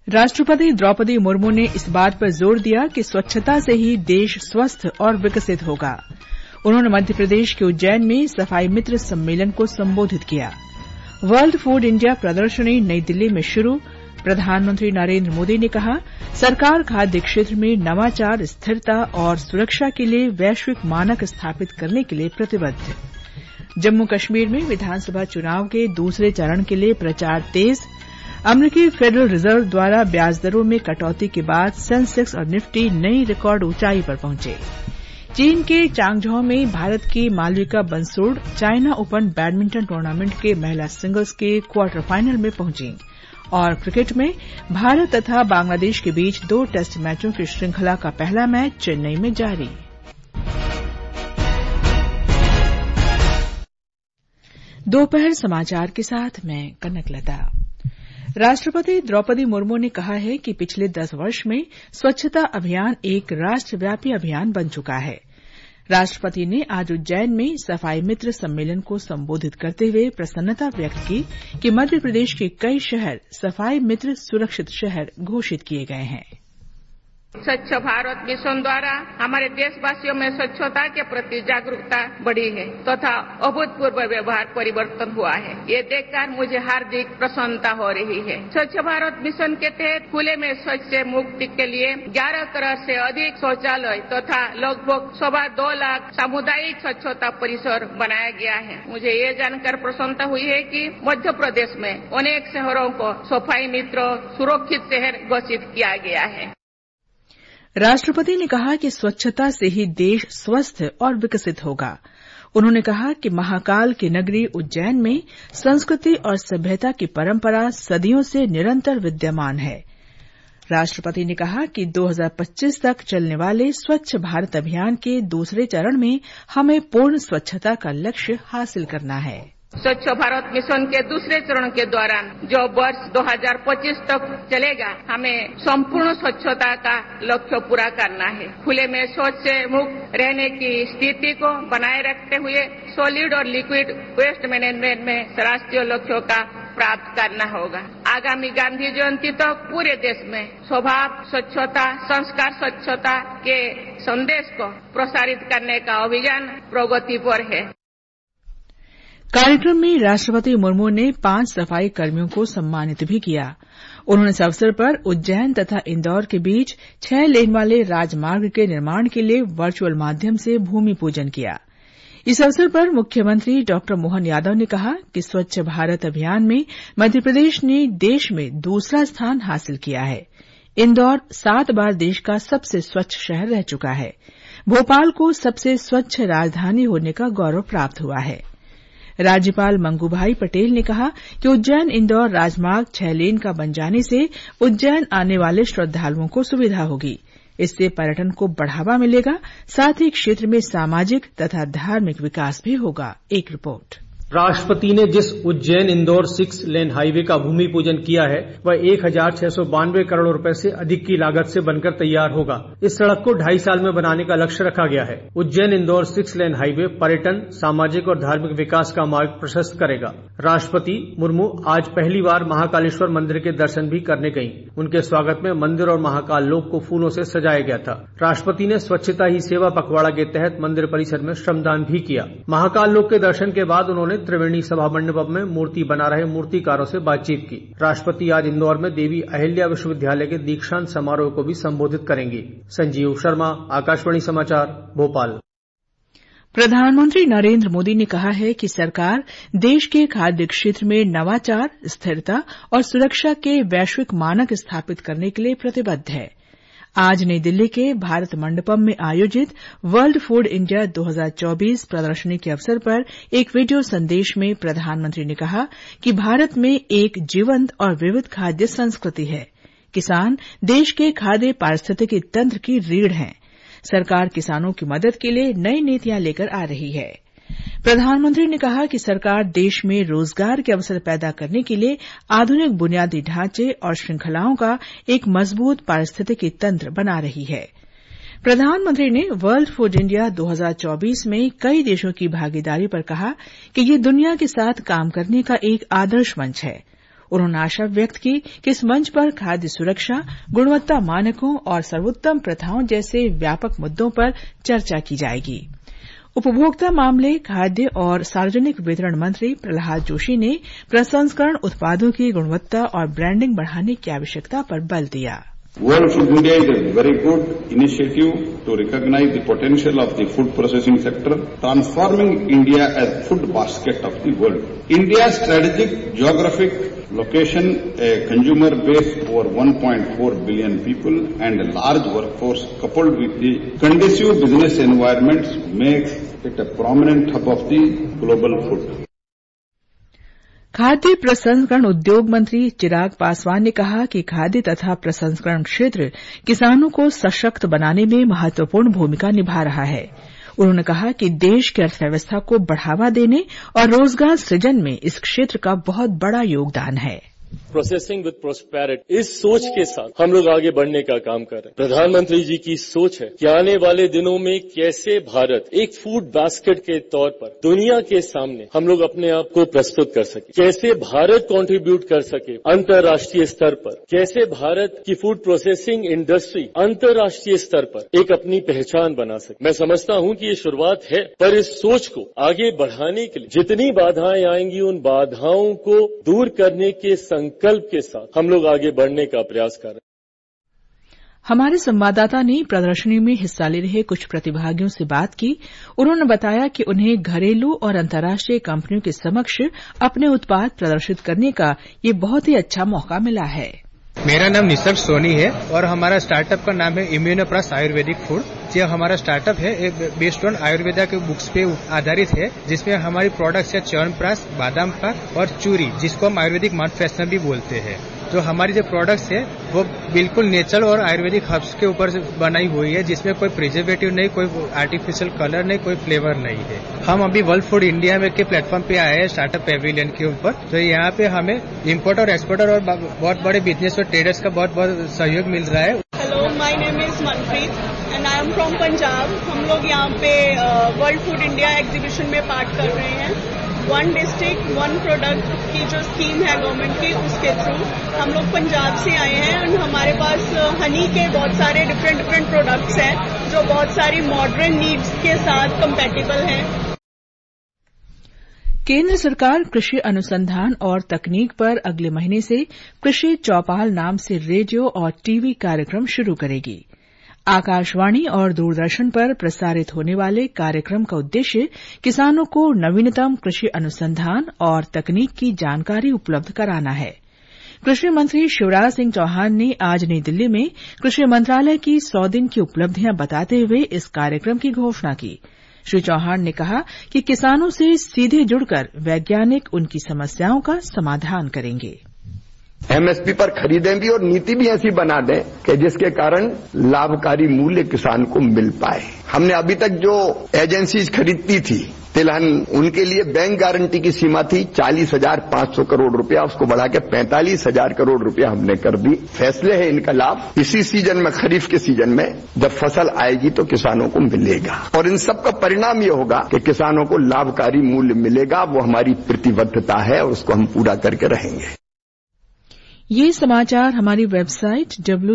राष्ट्रपति द्रौपदी मुर्मू ने इस बात पर जोर दिया कि स्वच्छता से ही देश स्वस्थ और विकसित होगा। उन्होंने मध्य प्रदेश के उज्जैन में सफाई मित्र सम्मेलन को संबोधित किया। वर्ल्ड फूड इंडिया प्रदर्शनी नई दिल्ली में शुरू। प्रधानमंत्री नरेंद्र मोदी ने कहा, सरकार खाद्य क्षेत्र में नवाचार, स्थिरता और सुरक्षा के लिए वैश्विक मानक स्थापित करने के लिए प्रतिबद्ध। जम्मू कश्मीर में विधानसभा चुनाव के दूसरे चरण के लिए प्रचार तेज। अमेरिकी फेडरल रिजर्व द्वारा ब्याज दरों में कटौती के बाद सेंसेक्स और निफ्टी नई रिकॉर्ड ऊंचाई पर पहुंचे। चीन के चांगझोउ में भारत की Malvika Bansod China Open badminton tournament के महिला सिंगल्स के क्वार्टर फाइनल में पहुंची। और क्रिकेट में भारत तथा बांग्लादेश के बीच 2 टेस्ट मैचों की श्रृंखला का पहला मैच चेन्नई में जारी। दोपहर समाचार के साथ मैं कनकलता। राष्ट्रपति द्रौपदी मुर्मू ने कहा है कि पिछले 10 वर्ष में स्वच्छता अभियान एक राष्ट्रव्यापी अभियान बन चुका है। राष्ट्रपति ने आज उज्जैन में सफाई मित्र सम्मेलन को संबोधित करते हुए प्रसन्नता व्यक्त की कि मध्य प्रदेश के कई शहर सफाई मित्र सुरक्षित शहर घोषित किए गए हैं। स्वच्छ भारत मिशन द्वारा हमारे देशवासियों में स्वच्छता के प्रति जागरूकता बढ़ी है तथा अभूतपूर्व व्यवहार परिवर्तन हुआ है। ये देखकर मुझे हार्दिक प्रसन्नता हो रही है। स्वच्छ भारत मिशन के तहत खुले में शौच से मुक्ति के लिए 11 करोड़ से अधिक शौचालय तथा लगभग 2.25 लाख सामुदायिक स्वच्छता परिसर बनाया गया है। मुझे ये जानकर प्रसन्नता हुई है कि मध्य प्रदेश में अनेक शहरों को सफाई मित्र सुरक्षित शहर घोषित किया गया है। राष्ट्रपति ने कहा कि स्वच्छता से ही देश स्वस्थ और विकसित होगा। उन्होंने कहा कि महाकाल की नगरी उज्जैन में संस्कृति और सभ्यता की परंपरा सदियों से निरंतर विद्यमान है। राष्ट्रपति ने कहा कि 2025 तक चलने वाले स्वच्छ भारत अभियान के दूसरे चरण में हमें पूर्ण स्वच्छता का लक्ष्य हासिल करना है। स्वच्छ भारत मिशन के दूसरे चरण के दौरान जो वर्ष 2025 तक चलेगा, हमें संपूर्ण स्वच्छता का लक्ष्य पूरा करना है। खुले में शौच से मुक्त रहने की स्थिति को बनाए रखते हुए सॉलिड और लिक्विड वेस्ट मैनेजमेंट में राष्ट्रीय लक्ष्यों का प्राप्त करना होगा। आगामी गांधी जयंती तक पूरे देश में स्वभाव स्वच्छता, संस्कार स्वच्छता के संदेश को प्रसारित करने का अभियान प्रगति पर है। कार्यक्रम में राष्ट्रपति मुर्मू ने 5 सफाई कर्मियों को सम्मानित भी किया। उन्होंने इस अवसर पर उज्जैन तथा इंदौर के बीच 6 लेन वाले राजमार्ग के निर्माण के लिए वर्चुअल माध्यम से भूमि पूजन किया। इस अवसर पर मुख्यमंत्री डॉ मोहन यादव ने कहा कि स्वच्छ भारत अभियान में मध्यप्रदेश ने देश में दूसरा स्थान हासिल किया है। इंदौर 7 बार देश का सबसे स्वच्छ शहर रह चुका है। भोपाल को सबसे स्वच्छ राजधानी होने का गौरव प्राप्त हुआ है। राज्यपाल मंगूभाई पटेल ने कहा कि उज्जैन इंदौर राजमार्ग 6 लेन का बन जाने से उज्जैन आने वाले श्रद्धालुओं को सुविधा होगी। इससे पर्यटन को बढ़ावा मिलेगा, साथ ही क्षेत्र में सामाजिक तथा धार्मिक विकास भी होगा। एक रिपोर्ट। राष्ट्रपति ने जिस उज्जैन इंदौर 6 लेन हाईवे का भूमि पूजन किया है वह 1692 करोड़ रुपए से अधिक की लागत से बनकर तैयार होगा। इस सड़क को 2.5 साल में बनाने का लक्ष्य रखा गया है। उज्जैन इंदौर 6 लेन हाईवे पर्यटन, सामाजिक और धार्मिक विकास का मार्ग प्रशस्त करेगा। राष्ट्रपति मुर्मू आज पहली बार महाकालेश्वर मंदिर के दर्शन भी करने गयी। उनके स्वागत में मंदिर और महाकाल लोक को फूलों से सजाया गया था। राष्ट्रपति ने स्वच्छता ही सेवा पखवाड़ा के तहत मंदिर परिसर में श्रमदान भी किया। महाकाल लोक के दर्शन के बाद उन्होंने त्रिवेणी सभा मंडप में मूर्ति बना रहे मूर्तिकारों से बातचीत की। राष्ट्रपति आज इंदौर में देवी अहिल्या विश्वविद्यालय के दीक्षांत समारोह को भी संबोधित करेंगे। संजीव शर्मा, आकाशवाणी समाचार, भोपाल। प्रधानमंत्री नरेंद्र मोदी ने कहा है कि सरकार देश के खाद्य क्षेत्र में नवाचार, स्थिरता और सुरक्षा के वैश्विक मानक स्थापित करने के लिए प्रतिबद्ध है। आज नई दिल्ली के भारत मंडपम में आयोजित वर्ल्ड फूड इंडिया 2024 प्रदर्शनी के अवसर पर एक वीडियो संदेश में प्रधानमंत्री ने कहा कि भारत में एक जीवंत और विविध खाद्य संस्कृति है। किसान देश के खाद्य पारिस्थितिकी तंत्र की रीढ़ हैं। सरकार किसानों की मदद के लिए नई नीतियां लेकर आ रही है। प्रधानमंत्री ने कहा कि सरकार देश में रोजगार के अवसर पैदा करने के लिए आधुनिक बुनियादी ढांचे और श्रृंखलाओं का एक मजबूत पारिस्थितिकी तंत्र बना रही है। प्रधानमंत्री ने वर्ल्ड फूड इंडिया 2024 में कई देशों की भागीदारी पर कहा कि ये दुनिया के साथ काम करने का एक आदर्श मंच है। उन्होंने आशा व्यक्त की कि इस मंच पर खाद्य सुरक्षा, गुणवत्ता मानकों और सर्वोत्तम प्रथाओं जैसे व्यापक मुद्दों पर चर्चा की जाएगी। उपभोक्ता मामले, खाद्य और सार्वजनिक वितरण मंत्री प्रहलाद जोशी ने प्रसंस्करण उत्पादों की गुणवत्ता और ब्रांडिंग बढ़ाने की आवश्यकता पर बल दिया। World Food India is a very good initiative to recognize the potential of the food processing sector, transforming India as food basket of the world. India's strategic geographic location, a consumer base over 1.4 billion people and a large workforce coupled with the conducive business environments makes it a prominent hub of the global food. खाद्य प्रसंस्करण उद्योग मंत्री चिराग पासवान ने कहा कि खाद्य तथा प्रसंस्करण क्षेत्र किसानों को सशक्त बनाने में महत्वपूर्ण भूमिका निभा रहा है। उन्होंने कहा कि देश की अर्थव्यवस्था को बढ़ावा देने और रोजगार सृजन में इस क्षेत्र का बहुत बड़ा योगदान है। प्रोसेसिंग विद प्रोस्पेरिटी, इस सोच के साथ हम लोग आगे बढ़ने का काम कर रहे हैं। प्रधानमंत्री जी की सोच है कि आने वाले दिनों में कैसे भारत एक फूड बास्केट के तौर पर दुनिया के सामने हम लोग अपने आप को प्रस्तुत कर सके, कैसे भारत कंट्रीब्यूट कर सके अंतर्राष्ट्रीय स्तर पर, कैसे भारत की फूड प्रोसेसिंग इंडस्ट्री अंतर्राष्ट्रीय स्तर पर एक अपनी पहचान बना सके। मैं समझता हूं कि ये शुरुआत है, पर इस सोच को आगे बढ़ाने के लिए जितनी बाधाएं आएंगी उन बाधाओं को दूर करने के संकल्प के साथ हम लोग आगे बढ़ने का प्रयास कर रहे हैं। हमारे संवाददाता ने प्रदर्शनी में हिस्सा ले रहे कुछ प्रतिभागियों से बात की। उन्होंने बताया कि उन्हें घरेलू और अंतर्राष्ट्रीय कंपनियों के समक्ष अपने उत्पाद प्रदर्शित करने का ये बहुत ही अच्छा मौका मिला है। मेरा नाम निसर्ग सोनी है और हमारा स्टार्टअप का नाम है इम्यूनोप्लस आयुर्वेदिक फूड। ये हमारा स्टार्टअप है बेस्ड ऑन आयुर्वेदा के बुक्स पे आधारित है, जिसमें हमारी प्रोडक्ट्स है च्यवनप्राश, बादाम पाक और चूरी, जिसको हम आयुर्वेदिक माउथ फ्रेशनर भी बोलते हैं। तो हमारी जो प्रोडक्ट्स है वो बिल्कुल नेचुरल और आयुर्वेदिक हर्ब्स के ऊपर बनाई हुई है, जिसमें कोई प्रिजर्वेटिव नहीं, कोई आर्टिफिशियल कलर नहीं, कोई फ्लेवर नहीं है। हम अभी वर्ल्ड फूड इंडिया में के प्लेटफॉर्म पे आए हैं स्टार्टअप पेविलियन के ऊपर। तो यहाँ पे हमें इम्पोर्टर और एक्सपोर्टर और बहुत बड़े बिजनेस और ट्रेडर्स का बहुत सहयोग मिल रहा है। Hello, my name is Manpreet and I am from Punjab. हम लोग यहाँ पे वर्ल्ड फूड इंडिया एग्जीबिशन में पार्ट कर रहे हैं। वन डिस्ट्रिक्ट वन प्रोडक्ट की जो स्कीम है गवर्नमेंट की, उसके थ्रू हम लोग पंजाब से आए हैं और हमारे पास हनी के बहुत सारे डिफरेंट प्रोडक्ट्स हैं जो बहुत सारी मॉडर्न नीड्स के साथ कंपैटिबल हैं। केंद्र सरकार कृषि अनुसंधान और तकनीक पर अगले महीने से कृषि चौपाल नाम से रेडियो और टीवी कार्यक्रम शुरू करेगी। आकाशवाणी और दूरदर्शन पर प्रसारित होने वाले कार्यक्रम का उद्देश्य किसानों को नवीनतम कृषि अनुसंधान और तकनीक की जानकारी उपलब्ध कराना है। कृषि मंत्री शिवराज सिंह चौहान ने आज नई दिल्ली में कृषि मंत्रालय की 100 दिन की उपलब्धियां बताते हुए इस कार्यक्रम की घोषणा की। श्री चौहान ने कहा कि किसानों से सीधे जुड़कर वैज्ञानिक उनकी समस्याओं का समाधान करेंगे। एमएसपी पर खरीदें भी और नीति भी ऐसी बना दें कि जिसके कारण लाभकारी मूल्य किसान को मिल पाए। हमने अभी तक जो एजेंसीज खरीदती थी तिलहन, उनके लिए बैंक गारंटी की सीमा थी 40,500 करोड़ रुपया, उसको बढ़ा के 45,000 करोड़ रुपया हमने कर दी। फैसले है इनका लाभ इसी सीजन में, खरीफ के सीजन में जब फसल आएगी तो किसानों को मिलेगा और इन सब का परिणाम ये होगा कि किसानों को लाभकारी मूल्य मिलेगा। वो हमारी प्रतिबद्धता है और उसको हम पूरा करके रहेंगे। ये समाचार हमारी वेबसाइट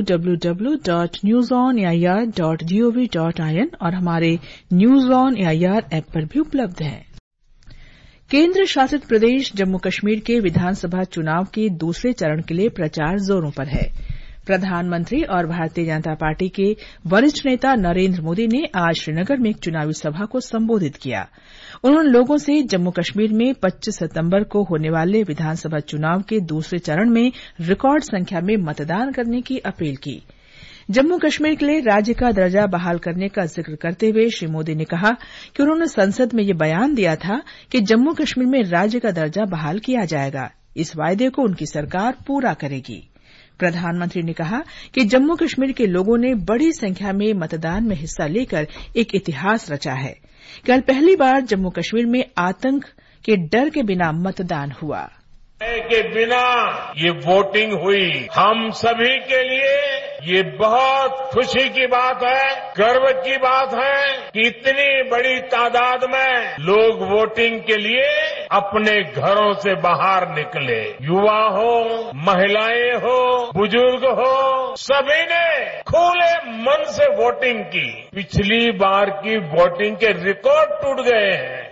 www.newsonair.gov.in और हमारे न्यूज ऑन एआईआर ऐप पर भी उपलब्ध हैं। केंद्र शासित प्रदेश जम्मू कश्मीर के विधानसभा चुनाव के दूसरे चरण के लिए प्रचार जोरों पर है। प्रधानमंत्री और भारतीय जनता पार्टी के वरिष्ठ नेता नरेंद्र मोदी ने आज श्रीनगर में एक चुनावी सभा को संबोधित किया। उन्होंने लोगों से जम्मू कश्मीर में 25 सितंबर को होने वाले विधानसभा चुनाव के दूसरे चरण में रिकॉर्ड संख्या में मतदान करने की अपील की। जम्मू कश्मीर के लिए राज्य का दर्जा बहाल करने का जिक्र करते हुए श्री मोदी ने कहा कि उन्होंने संसद में ये बयान दिया था कि जम्मू कश्मीर में राज्य का दर्जा बहाल किया जाएगा। इस वायदे को उनकी सरकार पूरा करेगी। प्रधानमंत्री ने कहा कि जम्मू कश्मीर के लोगों ने बड़ी संख्या में मतदान में हिस्सा लेकर एक इतिहास रचा है। कल पहली बार जम्मू कश्मीर में आतंक के डर के बिना मतदान हुआ। के बिना ये वोटिंग हुई, हम सभी के लिए ये बहुत खुशी की बात है, गर्व की बात है कि इतनी बड़ी तादाद में लोग वोटिंग के लिए अपने घरों से बाहर निकले। युवा हो, महिलाएं हो, बुजुर्ग हो, सभी ने खुले मन से वोटिंग की। पिछली बार की वोटिंग के रिकॉर्ड टूट गए हैं।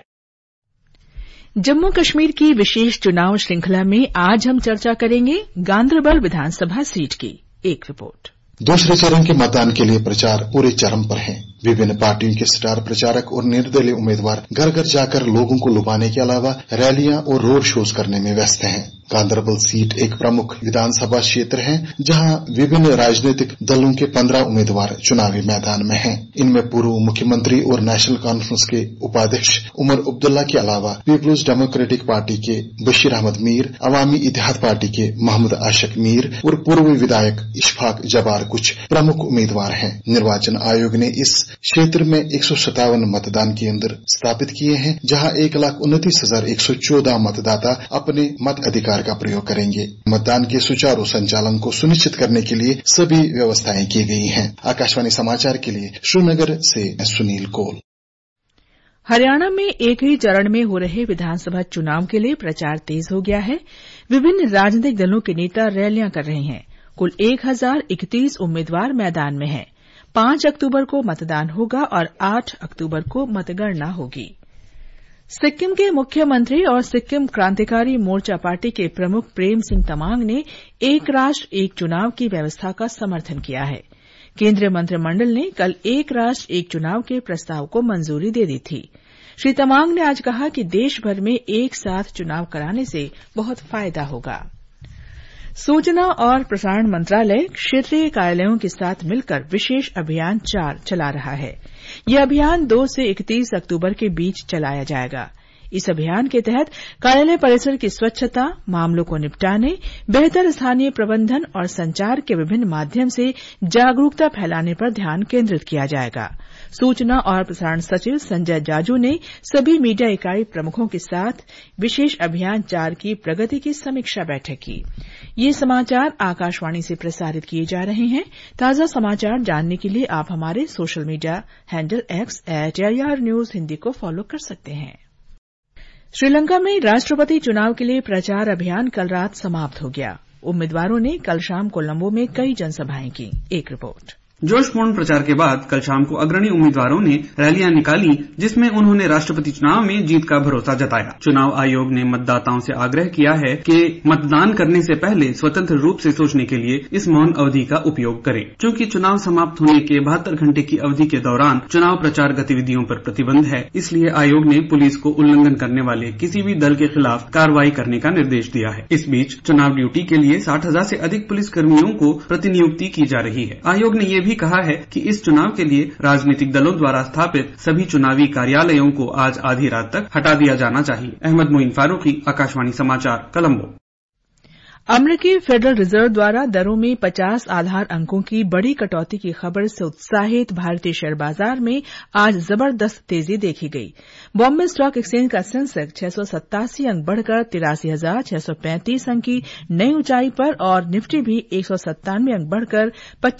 जम्मू कश्मीर की विशेष चुनाव श्रृंखला में आज हम चर्चा करेंगे गांदरबल विधानसभा सीट की। एक रिपोर्ट। दूसरे चरण के मतदान के लिए प्रचार पूरे चरम पर है। विभिन्न पार्टियों के स्टार प्रचारक और निर्दलीय उम्मीदवार घर घर जाकर लोगों को लुभाने के अलावा रैलियां और रोड शोज करने में व्यस्त हैं। गांदरबल सीट एक प्रमुख विधानसभा क्षेत्र है जहां विभिन्न राजनीतिक दलों के 15 उम्मीदवार चुनावी मैदान में हैं। इनमें पूर्व मुख्यमंत्री और नेशनल कॉन्फ्रेंस के उपाध्यक्ष उमर अब्दुल्ला के अलावा पीपुल्स डेमोक्रेटिक पार्टी के बशीर अहमद मीर, अवामी इत्तेहाद पार्टी के मोहम्मद आशिक मीर और पूर्व विधायक इशफाक जब्बार कुछ प्रमुख उम्मीदवार हैं। निर्वाचन आयोग ने इस क्षेत्र में 157 मतदान केंद्र स्थापित किए हैं जहां 1,29,114 मतदाता अपने मत अधिकार का प्रयोग करेंगे। मतदान के सुचारू संचालन को सुनिश्चित करने के लिए सभी व्यवस्थाएं की गई हैं। आकाशवाणी समाचार के लिए श्रीनगर से सुनील कौल। हरियाणा में एक ही चरण में हो रहे विधानसभा चुनाव के लिए प्रचार तेज हो गया है। विभिन्न राजनीतिक दलों के नेता रैलियां कर रहे हैं। कुल 1031 उम्मीदवार मैदान में हैं। 5 अक्टूबर को मतदान होगा और 8 अक्टूबर को मतगणना होगी। सिक्किम के मुख्यमंत्री और सिक्किम क्रांतिकारी मोर्चा पार्टी के प्रमुख प्रेम सिंह तमांग ने एक राष्ट्र एक चुनाव की व्यवस्था का समर्थन किया है। केंद्रीय मंत्रिमंडल ने कल एक राष्ट्र एक चुनाव के प्रस्ताव को मंजूरी दे दी थी। श्री तमांग ने आज कहा कि देश भर में एक साथ चुनाव कराने से बहुत फायदा होगा। सूचना और प्रसारण मंत्रालय क्षेत्रीय कार्यालयों के साथ मिलकर विशेष अभियान 4 चला रहा है। यह अभियान 2 से 31 अक्टूबर के बीच चलाया जाएगा। इस अभियान के तहत कार्यालय परिसर की स्वच्छता, मामलों को निपटाने, बेहतर स्थानीय प्रबंधन और संचार के विभिन्न माध्यम से जागरूकता फैलाने पर ध्यान केंद्रित किया जाएगा। सूचना और प्रसारण सचिव संजय जाजू ने सभी मीडिया इकाई प्रमुखों के साथ विशेष अभियान 4 की प्रगति की समीक्षा बैठक की। ये समाचार आकाशवाणी से प्रसारित किए जा रहे हैं। ताजा समाचार जानने के लिए आप हमारे social media handle X @AIR News Hindi को फॉलो कर सकते हैं। श्रीलंका में राष्ट्रपति चुनाव के लिए प्रचार अभियान कल रात समाप्त हो गया। उम्मीदवारों ने कल शाम कोलंबो में कई जनसभाएं की। एक रिपोर्ट। जोशपूर्ण प्रचार के बाद कल शाम को अग्रणी उम्मीदवारों ने रैलियां निकाली जिसमें उन्होंने राष्ट्रपति चुनाव में जीत का भरोसा जताया। चुनाव आयोग ने मतदाताओं से आग्रह किया है कि मतदान करने से पहले स्वतंत्र रूप से सोचने के लिए इस मौन अवधि का उपयोग करें। चूंकि चुनाव समाप्त होने के 72 घंटे की अवधि के दौरान चुनाव प्रचार गतिविधियों पर प्रतिबंध है, इसलिए आयोग ने पुलिस को उल्लंघन करने वाले किसी भी दल के खिलाफ कार्रवाई करने का निर्देश दिया है। इस बीच चुनाव ड्यूटी के लिए 60,000 से अधिक पुलिस कर्मियों को प्रतिनियुक्ति की जा रही है। आयोग ने ये भी कहा है कि इस चुनाव के लिए राजनीतिक दलों द्वारा स्थापित सभी चुनावी कार्यालयों को आज आधी रात तक हटा दिया जाना चाहिए। अहमद मोइन फारूकी, आकाशवाणी समाचार, कोलंबो। अमेरिकी फेडरल रिजर्व द्वारा दरों में 50 आधार अंकों की बड़ी कटौती की खबर से उत्साहित भारतीय शेयर बाजार में आज जबरदस्त तेजी देखी गई। बॉम्बे स्टॉक एक्सचेंज का सेंसेक्स 687 अंक बढ़कर 83,635 अंक की नई ऊंचाई पर और निफ्टी भी 197 अंक बढ़कर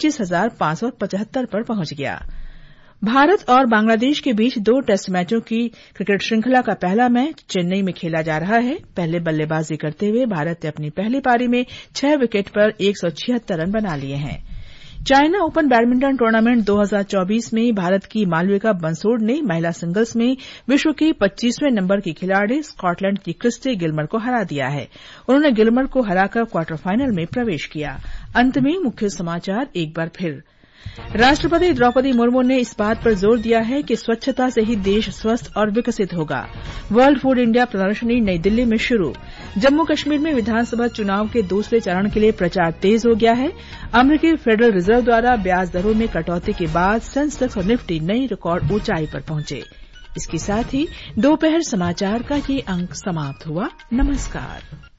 25,575 पर पहुंच गया। भारत और बांग्लादेश के बीच 2 टेस्ट मैचों की क्रिकेट श्रृंखला का पहला मैच चेन्नई में खेला जा रहा है। पहले बल्लेबाजी करते हुए भारत ने अपनी पहली पारी में 6 विकेट पर 176 रन बना लिए हैं। चाइना ओपन बैडमिंटन टूर्नामेंट 2024 में भारत की मालविका बंसोड़ ने महिला सिंगल्स में विश्व की 25वें नंबर की खिलाड़ी स्कॉटलैंड की क्रिस्टी गिलमर को हरा दिया है। उन्होंने गिलमर को हराकर क्वार्टर फाइनल में प्रवेश किया। अंत में मुख्य समाचार एक बार फिर। राष्ट्रपति द्रौपदी मुर्मू ने इस बात पर जोर दिया है कि स्वच्छता से ही देश स्वस्थ और विकसित होगा। वर्ल्ड फूड इंडिया प्रदर्शनी नई दिल्ली में शुरू। जम्मू कश्मीर में विधानसभा चुनाव के दूसरे चरण के लिए प्रचार तेज हो गया है। अमेरिकी फेडरल रिजर्व द्वारा ब्याज दरों में कटौती के बाद सेंसेक्स और निफ्टी नई रिकॉर्ड ऊंचाई पर पहुंचे। इसके साथ ही दोपहर समाचार का ये अंक समाप्त हुआ। नमस्कार।